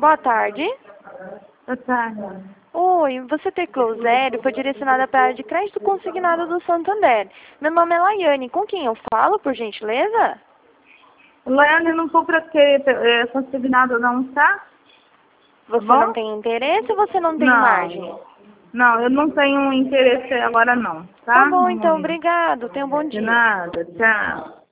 Boa tarde. Boa tarde. Oi, você teclou 0, foi direcionada para a área de crédito consignado do Santander. Meu nome é Laiane, com quem eu falo, por gentileza? Laiane, não vou para ter consignado não, tá? Você Bom? não tem interesse ou você não tem Não. margem? Não, eu não tenho interesse agora não, Tá tá? bom, No então, momento. obrigado. Tenha um bom De dia. nada, tchau.